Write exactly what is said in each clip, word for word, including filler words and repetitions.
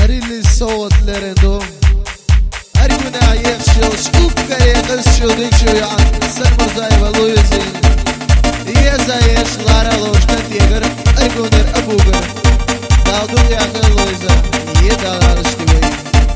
هري اللي صوت لرندو هري ونا يخشو شكوك كري قسشو ديكشو يعني سلمر زاي والويزين يزايش لارا لوش كنتيغر ارقونر ابوغر داودو ياخي لويزا يدالا رشتوي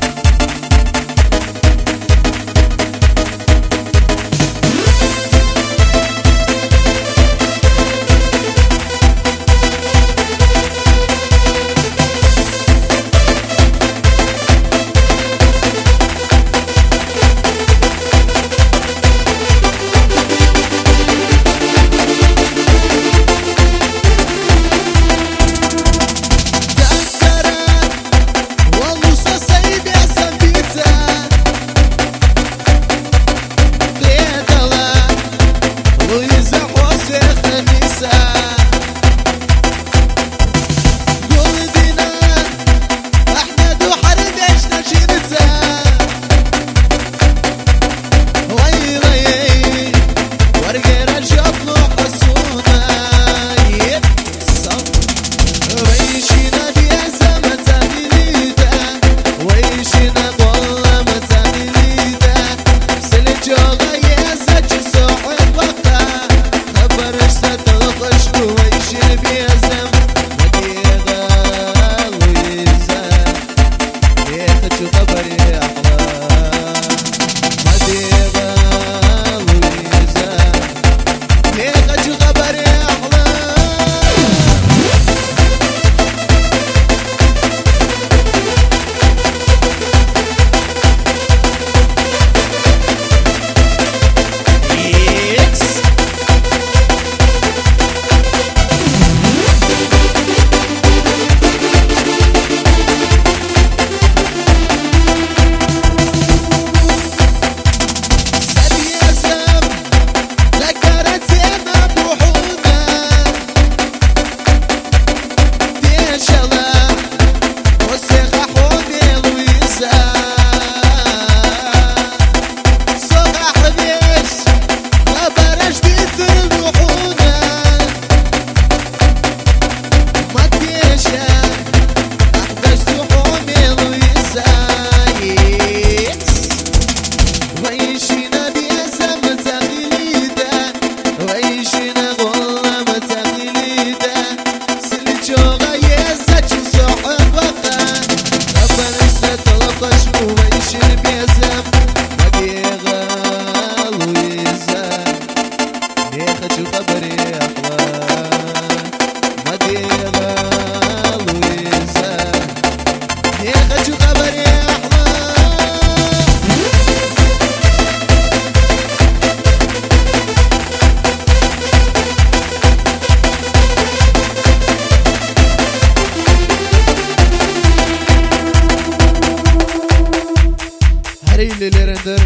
اللي لرندر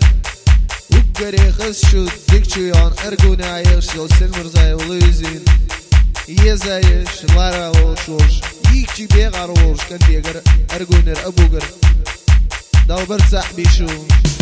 وقري خشو ديكشو يان ارقونا عيشو سلمر زاي ولوزين يزايش لارا وشوش يكشي بيغار وش كان بيغر ارقونر ابوغر داو برتاح بيشو